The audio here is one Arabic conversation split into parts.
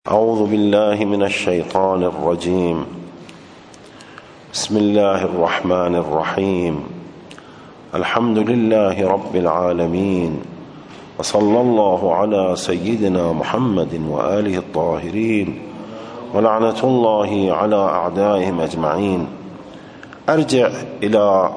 أعوذ بالله من الشيطان الرجيم. بسم الله الرحمن الرحيم. الحمد لله رب العالمين، وصلى الله على سيدنا محمد وآله الطاهرين، ولعنة الله على أعدائهم أجمعين. أرجع إلى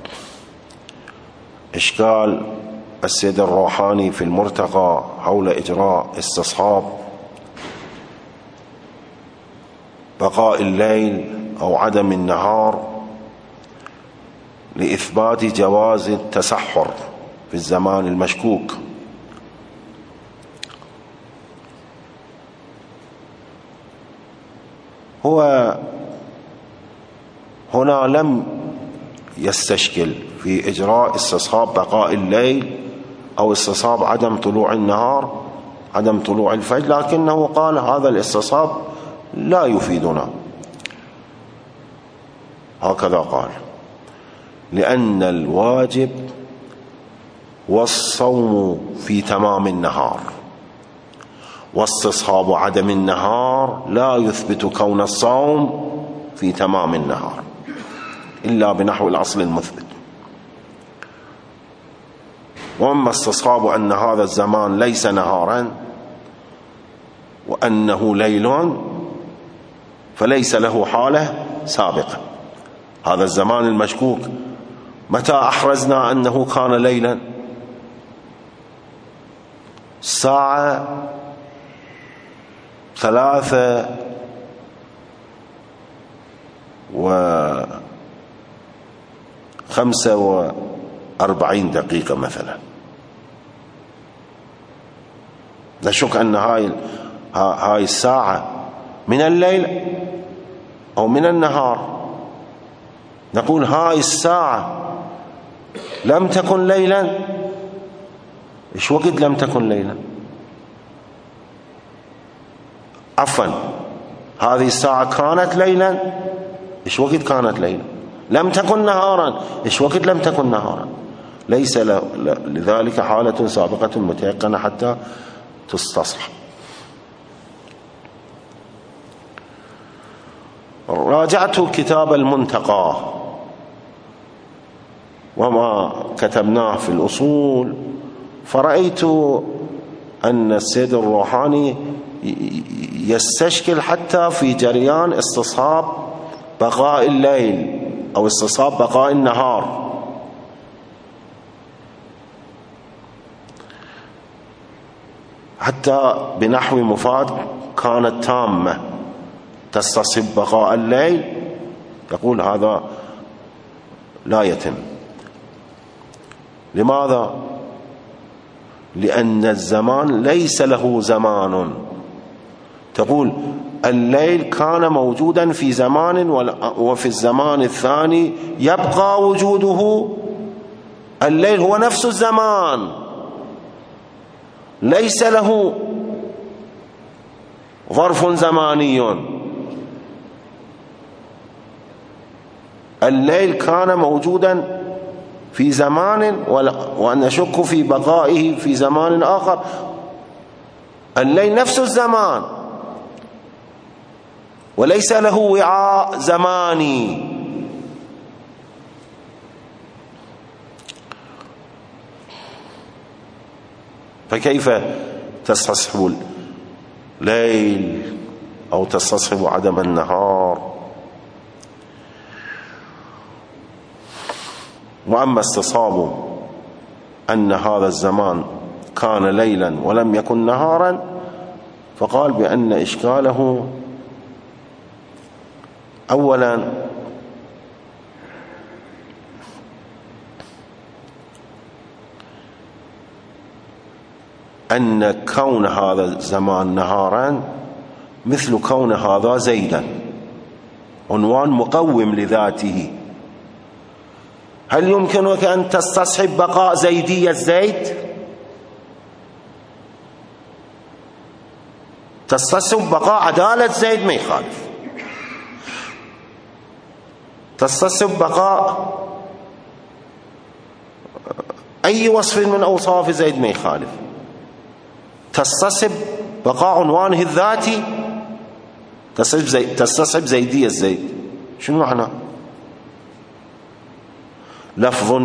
إشكال السيد الروحاني في المرتقى حول إجراء استصحاب بقاء الليل أو عدم النهار لإثبات جواز التسحر في الزمان المشكوك. هو هنا لم يستشكل في إجراء استصحاب بقاء الليل أو استصحاب عدم طلوع النهار، عدم طلوع الفجر، لكنه قال هذا الاستصحاب لا يفيدنا، هكذا قال، لأن الواجب والصوم في تمام النهار، واستصحاب عدم النهار لا يثبت كون الصوم في تمام النهار إلا بنحو الأصل المثبت. وأما استصحاب أن هذا الزمان ليس نهارا وأنه ليل فليس له حالة سابقة. هذا الزمان المشكوك متى أحرزنا أنه كان ليلا؟ الساعة 3:45 مثلا. نشك أن هاي الساعة من الليل أو من النهار. نقول هاي الساعة لم تكن ليلا. إيش وقت لم تكن ليلا؟ عفوا، هذه الساعة كانت ليلا. إيش وقت كانت ليلا؟ لم تكن نهارا. إيش وقت لم تكن نهارا؟ ليس لذلك حالة سابقة متيقنة حتى تستصحب. راجعت كتاب المنتقى وما كتبناه في الأصول، فرأيت أن السيد الروحاني يستشكل حتى في جريان استصحاب بقاء الليل أو استصحاب بقاء النهار. حتى بنحو مفاد كانت تامة تستصحب بقاء الليل، يقول هذا لا يتم. لماذا؟ لأن الزمان ليس له زمان. تقول الليل كان موجودا في زمان وفي الزمان الثاني يبقى وجوده. الليل هو نفس الزمان، ليس له ظرف زماني. الليل كان موجودا في زمان ونشك في بقائه في زمان آخر. الليل نفس الزمان وليس له وعاء زماني. فكيف تستصحب الليل أو تستصحب عدم النهار؟ وأما استصحاب أن هذا الزمان كان ليلا ولم يكن نهارا، فقال بأن إشكاله أولا أن كون هذا الزمان نهارا مثل كون هذا زيدا، عنوان مقوم لذاته. هل يمكنك أن تستصحب بقاء زيدية زيد؟ تستصحب بقاء عدالة زيد ما يخالف، تستصحب بقاء أي وصف من أوصاف زيد ما يخالف، تستصحب بقاء عنوانه الذاتي تستصحب زيدية الزيد. شنو معنى؟ لفظ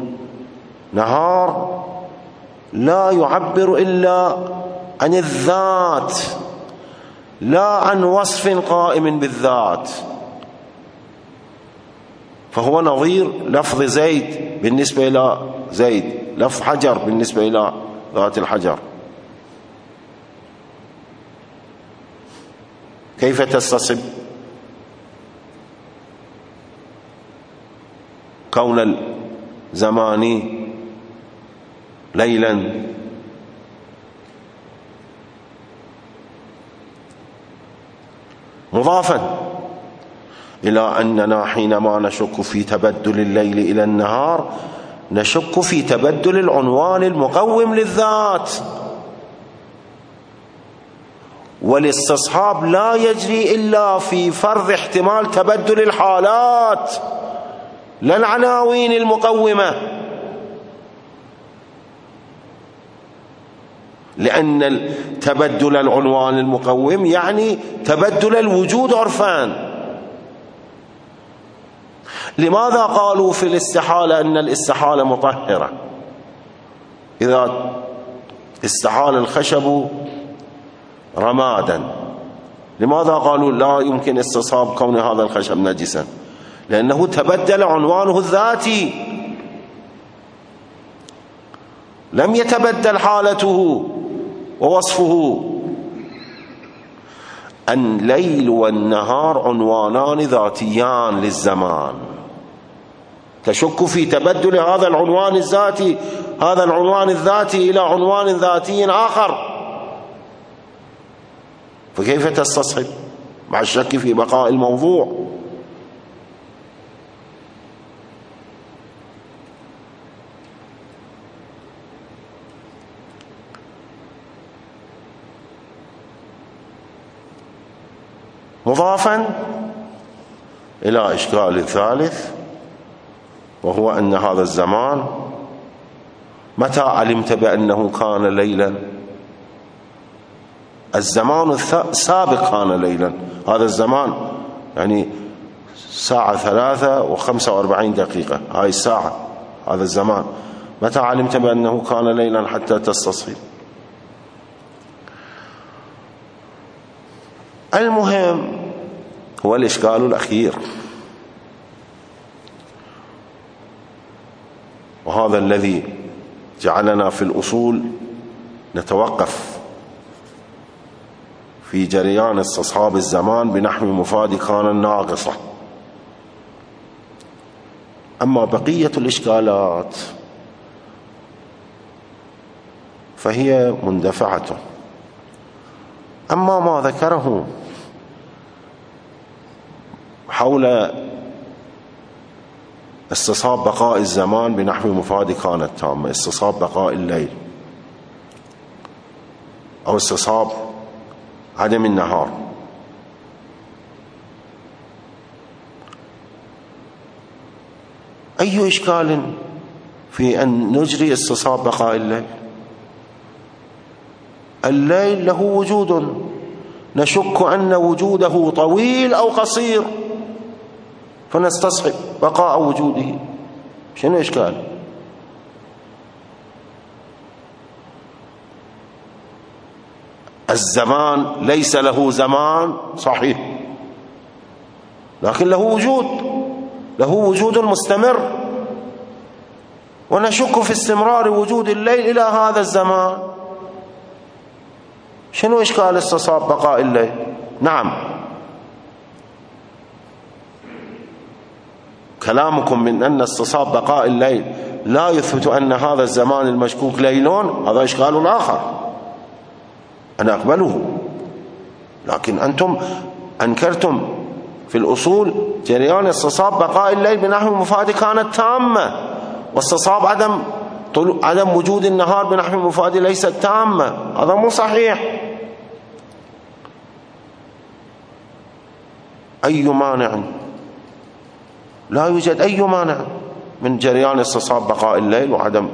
نهار لا يعبر إلا عن الذات لا عن وصف قائم بالذات، فهو نظير لفظ زيد بالنسبة إلى زيد، لفظ حجر بالنسبة إلى ذات الحجر. كيف تستصحب كون الزمان ليلا؟ مضافا إلى أننا حينما نشك في تبدل الليل إلى النهار نشك في تبدل العنوان المقوم للذات، والاستصحاب لا يجري إلا في فرض احتمال تبدل الحالات لا العناوين المقومة، لأن تبدل العنوان المقوم يعني تبدل الوجود عرفان. لماذا قالوا في الاستحالة أن الاستحالة مطهرة؟ إذا استحال الخشب رمادا، لماذا قالوا لا يمكن استصحاب كون هذا الخشب نجسا؟ لأنه تبدل عنوانه الذاتي، لم يتبدل حالته ووصفه. الليل والنهار عنوانان ذاتيان للزمان، تشك في تبدل هذا العنوان الذاتي، هذا العنوان الذاتي إلى عنوان ذاتي آخر، فكيف تستصحب مع الشك في بقاء الموضوع؟ مضافا إلى إشكال الثالث، وهو أن هذا الزمان متى علمت بأنه كان ليلا؟ الزمان السابق كان ليلا، هذا الزمان يعني ساعة 3:45، هاي الساعة، هذا الزمان متى علمت بأنه كان ليلا حتى تستصحب؟ المهم هو الإشكال الأخير، وهذا الذي جعلنا في الأصول نتوقف في جريان استصحاب الزمان بنحو مفاد كان الناقصة. أما بقية الإشكالات فهي مندفعة. أما ما ذكره حول استصحاب بقاء الزمان بنحو مفاد كانت تامة، استصحاب بقاء الليل أو استصحاب عدم النهار، أي إشكال في أن نجري استصحاب بقاء الليل؟ الليل له وجود نشك أن وجوده طويل أو قصير، فنستصحب بقاء وجوده، شنو إشكال؟ الزمان ليس له زمان صحيح، لكن له وجود مستمر، ونشك في استمرار وجود الليل إلى هذا الزمان، شنو إشكال استصحاب بقاء الليل؟ نعم، كلامكم من أن استصحاب بقاء الليل لا يثبت أن هذا الزمان المشكوك ليلون، هذا إشكال آخر أنا أقبله، لكن أنتم أنكرتم في الأصول جريان استصحاب بقاء الليل بنحو مفاد كانت تامة، واستصحاب عدم وجود النهار بنحو مفاد ليست تامة، هذا مو صحيح. أي مانع؟ لا يوجد أي مانع من جريان استصحاب بقاء الليل وعدم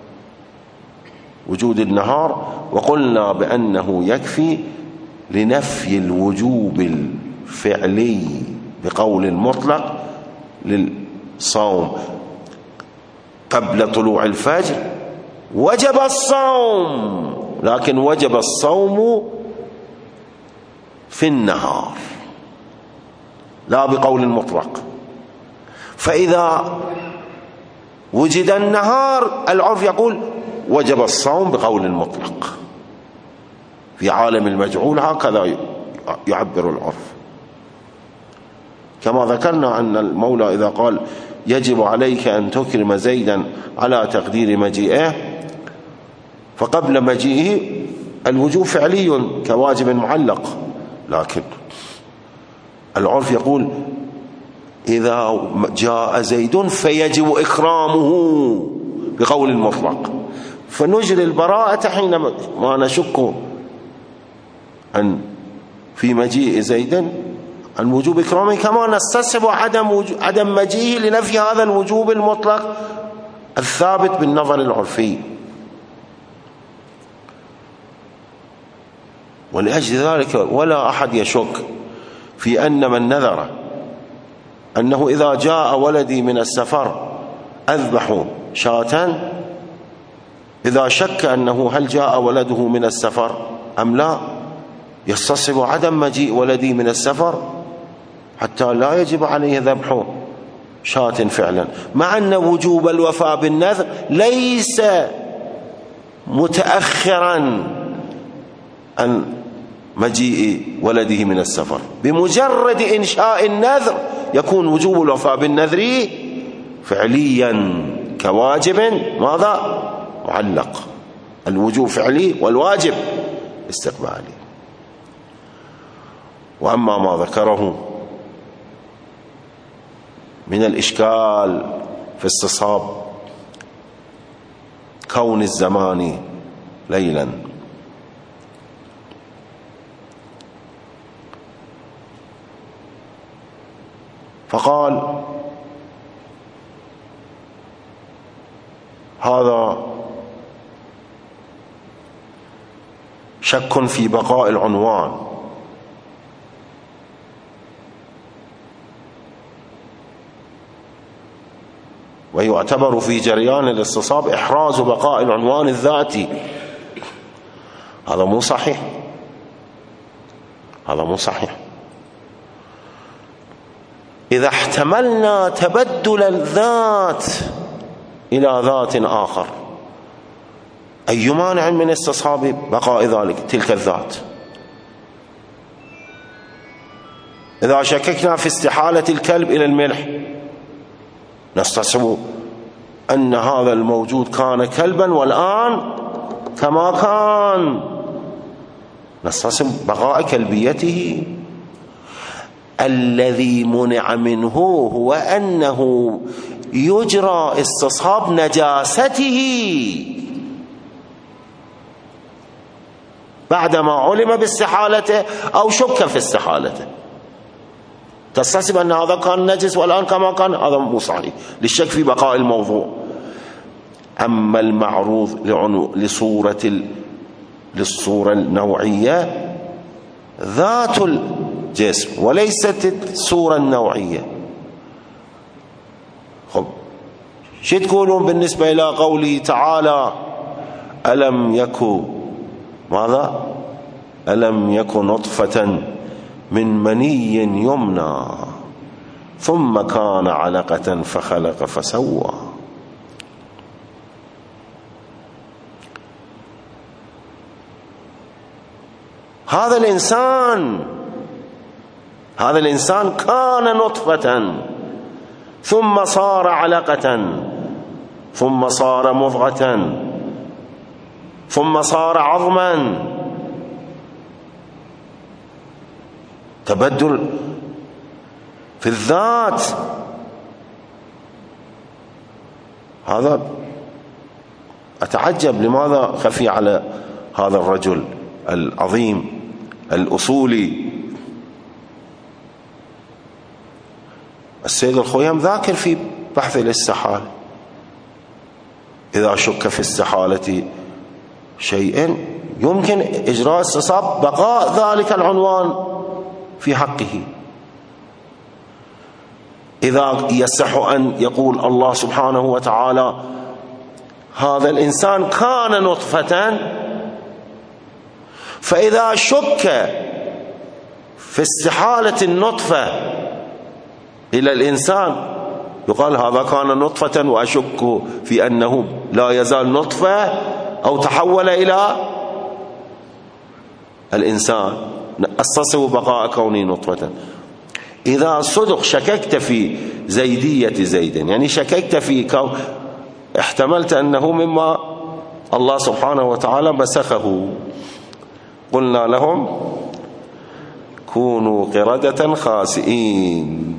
وجود النهار، وقلنا بأنه يكفي لنفي الوجوب فعلي بقول مطلق للصوم قبل طلوع الفجر وجب الصوم، لكن وجب الصوم في النهار لا بقول مطلق. فإذا وجد النهار العرف يقول وجب الصوم بقول مطلق. في عالم المجعول هكذا يعبر العرف. كما ذكرنا أن المولى إذا قال يجب عليك أن تكرم زيدا على تقدير مجيئه، فقبل مجيئه الوجوب فعلي كواجب معلق، لكن العرف يقول إذا جاء زيد فيجب إكرامه بقول المطلق، فنجري البراءة حينما نشك أن في مجيء زيد عن وجوب إكرامه، كما نستصحب عدم مجيئه لنفي هذا الوجوب المطلق الثابت بالنظر العرفي. ولأجل ذلك ولا أحد يشك في أن من نذر أنه إذا جاء ولدي من السفر أذبح شاة، إذا شك أنه هل جاء ولده من السفر أم لا، يستصحب عدم مجيء ولدي من السفر حتى لا يجب عليه ذبح شاة فعلا، مع أن وجوب الوفاء بالنذر ليس متأخرا عن مجيء ولده من السفر. بمجرد إنشاء النذر يكون وجوب الوفاء بالنذر فعليا كواجب ماذا؟ معلق. الوجوب فعلي والواجب استقبالي. وأما ما ذكره من الإشكال في استصحاب كون الزمان ليلا، فقال هذا شك في بقاء العنوان، ويعتبر في جريان الاستصحاب إحراز بقاء العنوان الذاتي. هذا مو صحيح، هذا مو صحيح. إذا احتملنا تبدل الذات إلى ذات آخر، أي مانع من استصحاب بقاء تلك الذات؟ إذا شككنا في استحالة الكلب إلى الملح، نستصحب أن هذا الموجود كان كلبا والآن كما كان، نستصحب بقاء كلبيته. الذي منع منه هو أنه يجرى استصحاب نجاسته بعدما علم باستحالته أو شك في استحالته. تستصحب أن هذا كان نجس والآن كما كان، هذا مو صحيح للشك في بقاء الموضوع. أما المعروض للصورة النوعية ذات الجسم وليست الصورة النوعية. خب شو تقولون بالنسبة إلى قوله تعالى ألم يكن ماذا؟ ألم يكن نطفة من مني يمنى ثم كان علقة فخلق فسوى. هذا الإنسان كان نطفة ثم صار علقة ثم صار مضغة ثم صار عظما. تبدل في الذات. هذا أتعجب لماذا خفي على هذا الرجل العظيم الأصولي. السيد الخويم ذاكر في بحث الاستحالة، إذا شك في استحالة شيء يمكن إجراء استصحاب بقاء ذلك العنوان في حقه إذا يصح أن يقول الله سبحانه وتعالى هذا الإنسان كان نطفة، فإذا شك في استحالة النطفة إلى الإنسان يقال هذا كان نطفة وأشك في أنه لا يزال نطفة أو تحول إلى الإنسان، أستصب بقاء كونه نطفة. إذا صدق شككت في زيدية زيد، يعني شككت في احتملت أنه مما الله سبحانه وتعالى مسخه، قلنا لهم كونوا قردة خاسئين.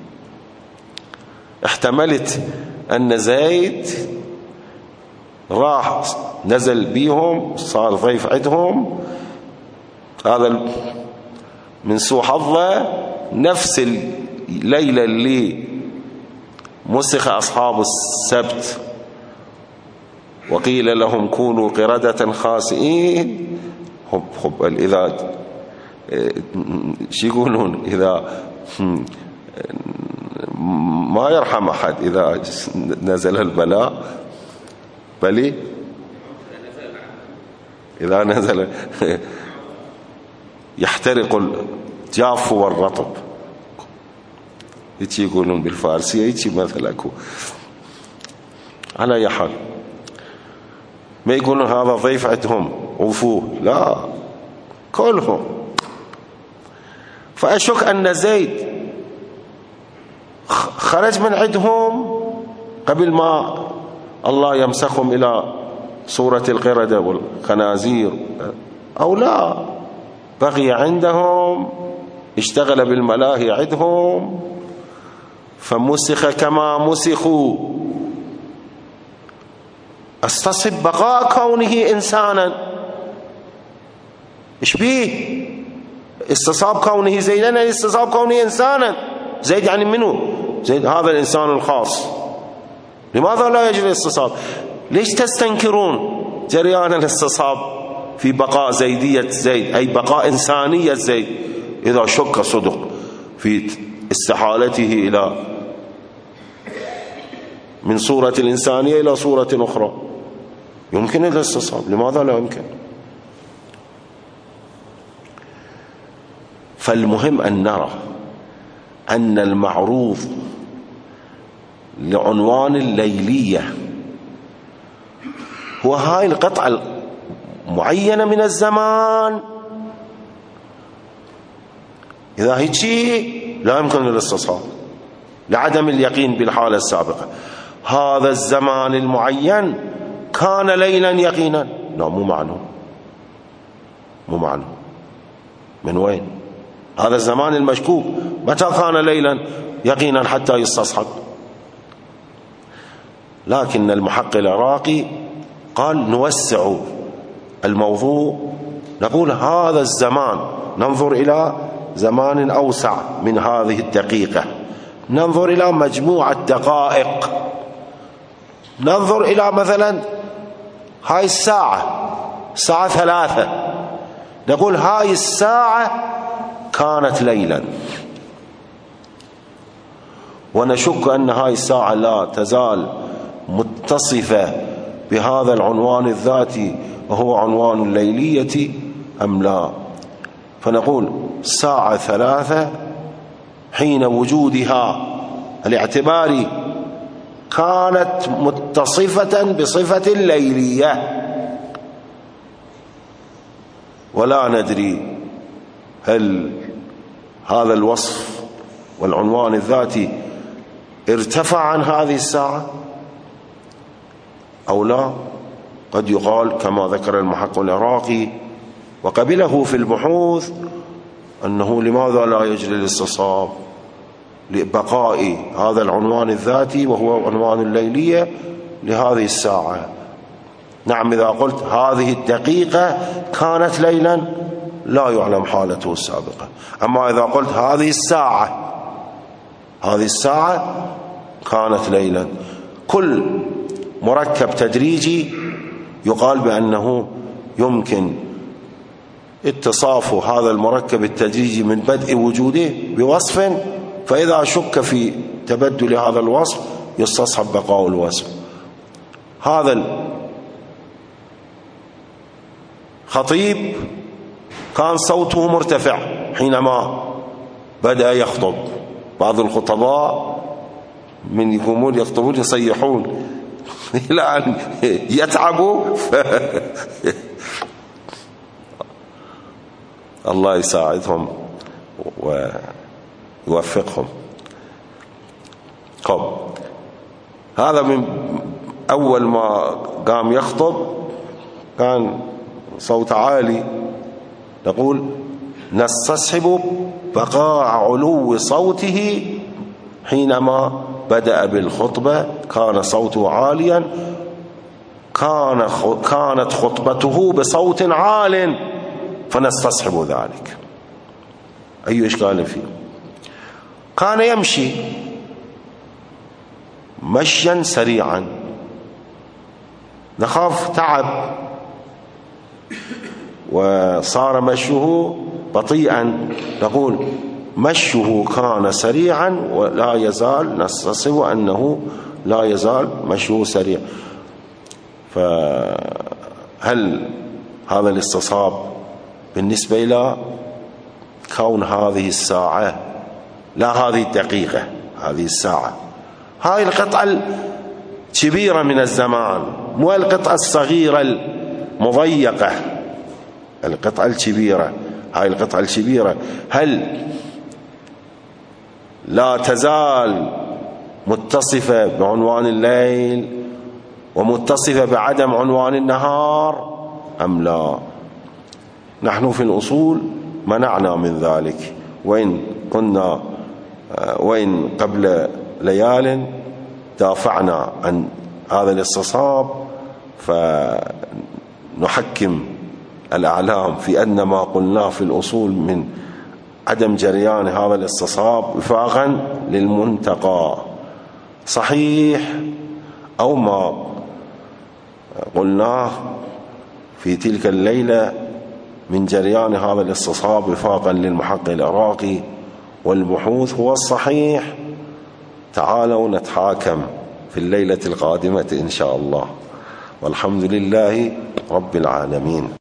احتملت أن زيد راح نزل بيهم صار ضيف عندهم، هذا من سوء حظه نفس الليلة اللي مسخ أصحاب السبت وقيل لهم كونوا قردة خاسئين. إذا شو يقولون، إذا ما يرحم أحد إذا نزل البلاء، بلي إذا نزل يحترق الجاف والرطب، يجي يقولون بالفارسية، يجي مثل أكو. على أي حال ما يقولون هذا ضيف عندهم وفوه، لا كلهم. فأشك أن زيد خرج من عندهم قبل ما الله يمسخهم إلى صورة القردة والخنازير، أو لا بقي عندهم، اشتغل بالملاهي عندهم فمسخ كما مسخوا. استصب بقاء كونه إنسانا، إيش بيه؟ استصاب كونه زيدا، استصاب كونه إنسانا. زيد يعني منه؟ زيد هذا الإنسان الخاص، لماذا لا يجري الاستصاب؟ ليش تستنكرون جريان الاستصاب في بقاء زيدية زيد، أي بقاء إنسانية زيد، إذا شك صدق في استحالته إلى من صورة الإنسانية إلى صورة أخرى؟ يمكن الاستصاب، لماذا لا يمكن؟ فالمهم أن نرى أن المعروض لعنوان الليلية هو هاي القطعة معينة من الزمان. إذا هيك لا يمكن الاستصحاب لعدم اليقين بالحالة السابقة. هذا الزمان المعين كان ليلا يقينا، لا مو معنى، مو معنى. من وين هذا الزمان المشكوك؟ متى كان ليلا يقينا حتى يستصحب؟ لكن المحقق العراقي قال نوسع الموضوع، نقول هذا الزمان ننظر إلى زمان أوسع من هذه الدقيقة، ننظر إلى مجموعة دقائق، ننظر إلى مثلا هاي الساعة، الساعة 3، نقول هاي الساعة كانت ليلا، ونشك أن هاي الساعة لا تزال متصفة بهذا العنوان الذاتي وهو عنوان الليلية أم لا. فنقول الساعة 3 حين وجودها الاعتباري كانت متصفة بصفة الليلية، ولا ندري هل هذا الوصف والعنوان الذاتي ارتفع عن هذه الساعة أو لا. قد يقال كما ذكر المحقق العراقي وقبله في البحوث أنه لماذا لا يجري الاستصحاب لبقاء هذا العنوان الذاتي وهو عنوان الليلية لهذه الساعة. نعم، إذا قلت هذه الدقيقة كانت ليلا لا يعلم حالته السابقة، أما إذا قلت هذه الساعة كانت ليلا، كل مركب تدريجي يقال بأنه يمكن اتصاف هذا المركب التدريجي من بدء وجوده بوصف، فإذا شك في تبدل هذا الوصف يستصحب بقاء الوصف. هذا الخطيب كان صوته مرتفع حينما بدأ يخطب. بعض الخطباء من يقومون يخطبون يصيحون إلى أن يتعبوا الله يساعدهم ويوفقهم. هذا من أول ما قام يخطب كان صوت عالي. نقول نستصحب بقاء علو صوته حينما بدأ بالخطبة كان صوته عاليا، كانت خطبته بصوت عال فنستصحب ذلك. أي إشكال فيه؟ كان يمشي مشيا سريعا، نخاف تعب وصار مشيه بطيئا، نقول مشيه كان سريعا ولا يزال نستصحب أنه لا يزال مشيه سريع. فهل هذا الاستصحاب بالنسبة إلى كون هذه الساعة، لا هذه الدقيقة، هذه الساعة، هذه القطعة الكبيرة من الزمان، مو القطعة الصغيرة المضيقة، القطعة الكبيرة. هاي القطعة الكبيرة هل لا تزال متصفة بعنوان الليل ومتصفة بعدم عنوان النهار أم لا؟ نحن في الأصول منعنا من ذلك، وإن قبل ليال دافعنا عن هذا الاستصحاب، فنحكم الأعلام في أن ما قلناه في الأصول من عدم جريان هذا الاستصحاب وفاقا للمنتقى صحيح، أو ما قلناه في تلك الليلة من جريان هذا الاستصحاب وفاقا للمحقق العراقي والبحوث هو الصحيح. تعالوا نتحاكم في الليلة القادمة إن شاء الله، والحمد لله رب العالمين.